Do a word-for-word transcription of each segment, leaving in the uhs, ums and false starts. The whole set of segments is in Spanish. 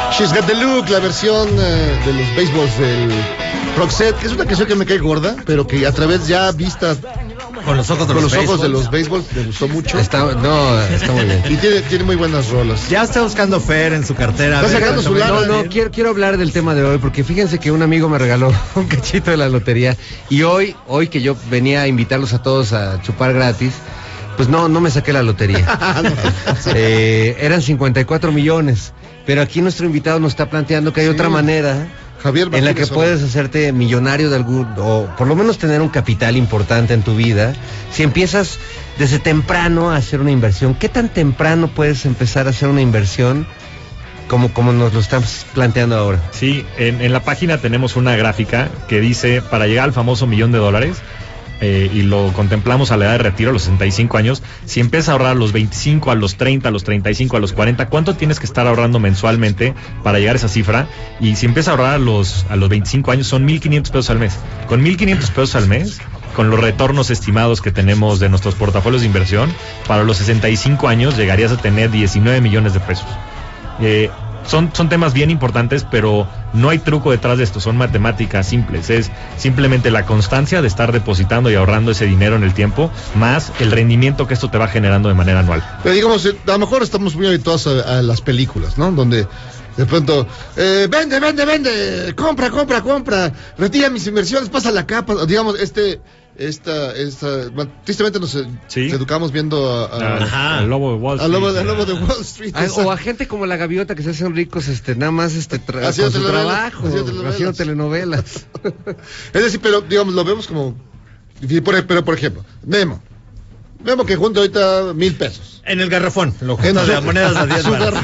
She's Got the Look, la versión eh, de los baseballs del Roxette, que es una canción que me cae gorda, pero que a través ya vista con los ojos de con los, los ojos de los baseballs me gustó mucho. Está, no, está muy bien. Y tiene, tiene muy buenas rolas. Ya está buscando Fer en su cartera. Está sacando su lana. No, no, quiero, quiero hablar del tema de hoy, porque fíjense que un amigo me regaló un cachito de la lotería, y hoy, hoy que yo venía a invitarlos a todos a chupar gratis, pues no, no me saqué la lotería. eh, eran cincuenta y cuatro millones, pero aquí nuestro invitado nos está planteando que hay sí. otra manera Javier en la que puedes hacerte millonario de algún, o por lo menos tener un capital importante en tu vida, si empiezas desde temprano a hacer una inversión. ¿Qué tan temprano puedes empezar a hacer una inversión como, como nos lo estamos planteando ahora? Sí, en, en la página tenemos una gráfica que dice, para llegar al famoso millón de dólares, Eh, y lo contemplamos a la edad de retiro, a los sesenta y cinco años, si empiezas a ahorrar a los veinticinco, a los treinta, a los treinta y cinco, a los cuarenta, ¿cuánto tienes que estar ahorrando mensualmente para llegar a esa cifra? Y si empiezas a ahorrar a los, a los veinticinco años, son mil quinientos pesos al mes. Con mil quinientos pesos al mes, con los retornos estimados que tenemos de nuestros portafolios de inversión, para los sesenta y cinco años llegarías a tener diecinueve millones de pesos. Eh, Son, son temas bien importantes, pero no hay truco detrás de esto, son matemáticas simples, es simplemente la constancia de estar depositando y ahorrando ese dinero en el tiempo, más el rendimiento que esto te va generando de manera anual. Pero digamos, a lo mejor estamos muy habituados a, a las películas, ¿no? Donde de pronto, eh, vende, vende, vende, compra, compra, compra, retira mis inversiones, pasa la capa, digamos, este... Esta, esta, tristemente nos, ¿sí? nos educamos viendo a, al lobo de Wall Street, al lobo, al lobo de Wall Street a, o a gente como la gaviota que se hacen ricos, este, nada más este tra con su trabajo, haciendo telenovelas. Es decir, pero digamos, lo vemos como, pero por ejemplo, Memo, Memo que junta ahorita mil pesos. En el garrafón, lo junta de monedas a diez baros.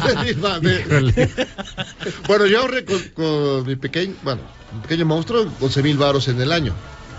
Bueno, yo ahorré con, con mi pequeño, bueno, mi pequeño monstruo, once mil varos en el año.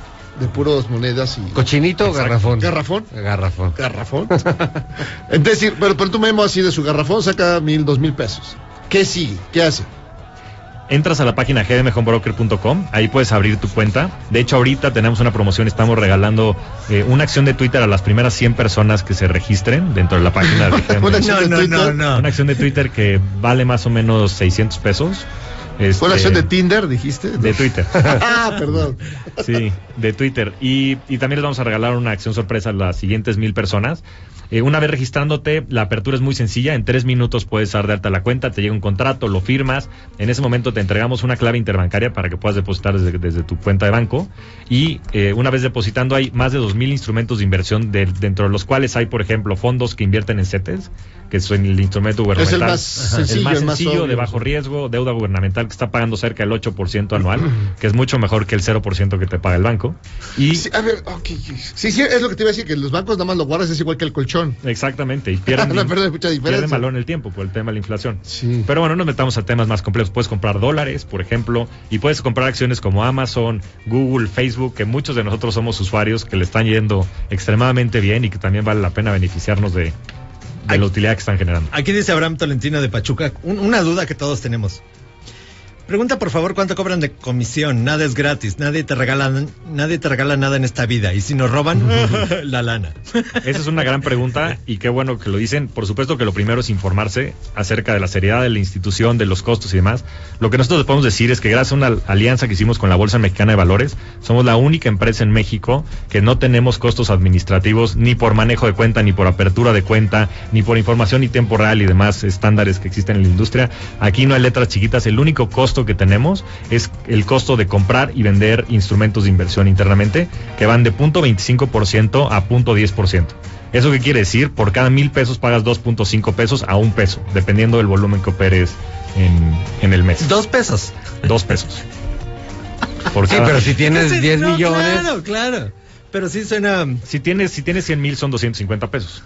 De puros monedas y... ¿Cochinito o garrafón? ¿Garrafón? Garrafón. ¿Garrafón? Entonces, pero, pero tú Memo así de su garrafón saca mil, dos mil pesos. ¿Qué sigue? ¿Qué hace? Entras a la página g m home broker punto com, ahí puedes abrir tu cuenta. De hecho, ahorita tenemos una promoción, estamos regalando eh, una acción de Twitter a las primeras cien personas que se registren dentro de la página de G M. Una acción no, de no, Twitter. no, no. Una acción de Twitter que vale más o menos seiscientos pesos. Este, ¿Una acción de Tinder, dijiste? De Twitter. Ah, perdón. Sí, de Twitter. Y, y también les vamos a regalar una acción sorpresa a las siguientes mil personas. Eh, una vez registrándote, la apertura es muy sencilla. En tres minutos puedes dar de alta la cuenta, te llega un contrato, lo firmas. En ese momento te entregamos una clave interbancaria para que puedas depositar desde, desde tu cuenta de banco. Y eh, una vez depositando, hay más de dos mil instrumentos de inversión, de, dentro de los cuales hay, por ejemplo, fondos que invierten en CETES, que es el instrumento gubernamental. Es el más sencillo, el más el más sencillo, obvio, de bajo riesgo, deuda gubernamental que está pagando cerca del ocho por ciento anual, que es mucho mejor que el cero por ciento que te paga el banco. Y sí, a ver, okay. sí, sí, es lo que te iba a decir, que los bancos nada más lo guardas, es igual que el colchón. Exactamente, y pierden, no, pero hay mucha diferencia. pierden valor en el tiempo por el tema de la inflación. Sí. Pero bueno, no nos metamos a temas más complejos. Puedes comprar dólares, por ejemplo, y puedes comprar acciones como Amazon, Google, Facebook, que muchos de nosotros somos usuarios que le están yendo extremadamente bien y que también vale la pena beneficiarnos de, de aquí, la utilidad que están generando. Aquí dice Abraham Tolentino de Pachuca, un, una duda que todos tenemos. Pregunta por favor cuánto cobran de comisión. Nada es gratis, nadie te regala, nadie te regala nada en esta vida. Y si nos roban, la lana. Esa es una gran pregunta y qué bueno que lo dicen. Por supuesto que lo primero es informarse acerca de la seriedad de la institución, de los costos y demás. Lo que nosotros les podemos decir es que gracias a una alianza que hicimos con la Bolsa Mexicana de Valores, somos la única empresa en México que no tenemos costos administrativos ni por manejo de cuenta, ni por apertura de cuenta, ni por información y tiempo real y demás estándares que existen en la industria. Aquí no hay letras chiquitas. El único costo que tenemos es el costo de comprar y vender instrumentos de inversión internamente, que van de punto veinticinco por ciento a punto diez por ciento. ¿Eso qué quiere decir? Por cada mil pesos pagas dos punto cinco pesos a un peso, dependiendo del volumen que operes en, en el mes. Dos pesos. Dos pesos. Por cada... Sí, pero si tienes sí, diez no, millones. Claro, claro. Pero sí suena. Si tienes, si tienes cien mil, son doscientos cincuenta pesos.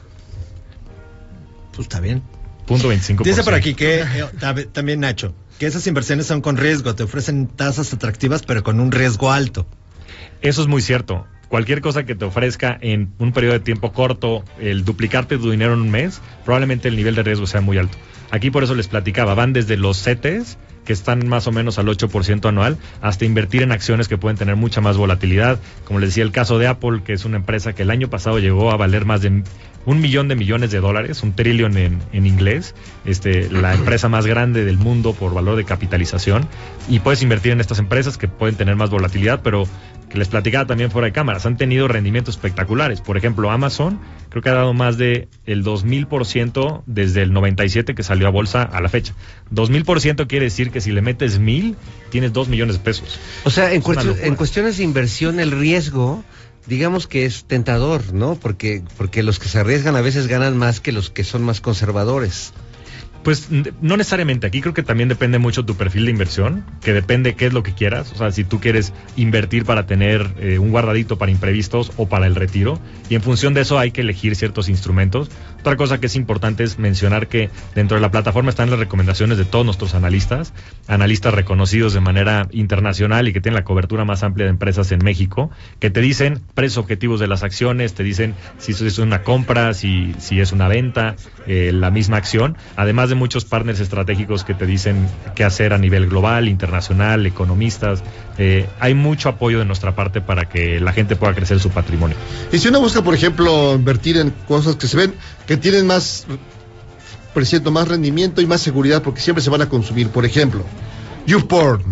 Pues está bien. Punto veinticinco por ciento. Dice por aquí que eh, también Nacho, que esas inversiones son con riesgo, te ofrecen tasas atractivas pero con un riesgo alto. Eso es muy cierto. cualquier cosa que te ofrezca en un periodo de tiempo corto, el duplicarte tu dinero en un mes, probablemente el nivel de riesgo sea muy alto. Aquí por eso les platicaba, van desde los C E T Es, que están más o menos al ocho por ciento anual, hasta invertir en acciones que pueden tener mucha más volatilidad. Como les decía, el caso de Apple, que es una empresa que el año pasado llegó a valer más de un millón de millones de dólares, un trillion en, en inglés, este, la empresa más grande del mundo por valor de capitalización, y puedes invertir en estas empresas que pueden tener más volatilidad, pero que les platicaba también fuera de cámaras, han tenido rendimientos espectaculares. Por ejemplo, Amazon creo que ha dado más de el dos mil por ciento desde el noventa y siete que salió a bolsa a la fecha. dos mil por ciento quiere decir que si le metes mil, tienes dos millones de pesos. O sea, en, Es una cuestión, locura. en cuestiones de inversión, el riesgo, digamos que es tentador, ¿no? Porque, porque los que se arriesgan a veces ganan más que los que son más conservadores. Pues no necesariamente, aquí creo que también depende mucho tu perfil de inversión, que depende qué es lo que quieras, o sea, si tú quieres invertir para tener eh, un guardadito para imprevistos o para el retiro, y en función de eso hay que elegir ciertos instrumentos. Otra cosa que es importante es mencionar que dentro de la plataforma están las recomendaciones de todos nuestros analistas, analistas reconocidos de manera internacional y que tienen la cobertura más amplia de empresas en México, que te dicen precios objetivos de las acciones, te dicen si es una compra, si, si es una venta, eh, la misma acción, además de muchos partners estratégicos que te dicen qué hacer a nivel global, internacional, economistas. Eh, hay mucho apoyo de nuestra parte para que la gente pueda crecer su patrimonio. Y si uno busca, por ejemplo, invertir en cosas que se ven, que tienen más, por cierto, más rendimiento y más seguridad, porque siempre se van a consumir, por ejemplo, YouPorn.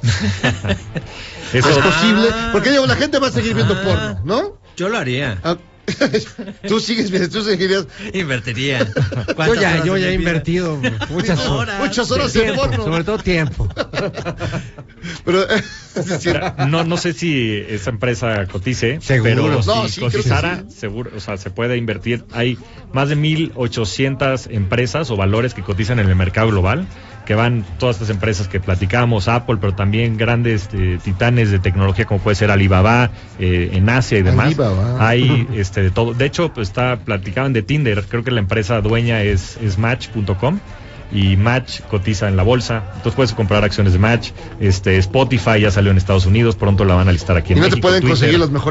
Eso, ¿Es posible? Ah. Porque digo, la gente va a seguir viendo Ah. porno, ¿no? Yo lo haría. Ah, tú sigues viendo, tú seguirías Invertiría. Yo ¿Cuántas ya, horas yo de ya he mi vida? invertido muchas horas. Horas. muchas horas Sí, en tiempo, porno. sobre todo tiempo. Pero, eh, es decir, no, no sé si esa empresa cotice, Seguro. pero No, si sí, creo que cotizara, sí. seguro, o sea, se puede invertir. Hay más de mil ochocientas empresas o valores que cotizan en el mercado global, que van todas estas empresas que platicamos, Apple, pero también grandes eh, titanes de tecnología como puede ser Alibaba, eh, en Asia y demás. Alibaba. Hay este de todo. De hecho, pues está platicaban de Tinder, creo que la empresa dueña es, es match punto com. Y Match cotiza en la bolsa, entonces puedes comprar acciones de Match. Este Spotify ya salió en Estados Unidos, pronto la van a listar aquí en y no te México. pueden Twitter. conseguir los mejores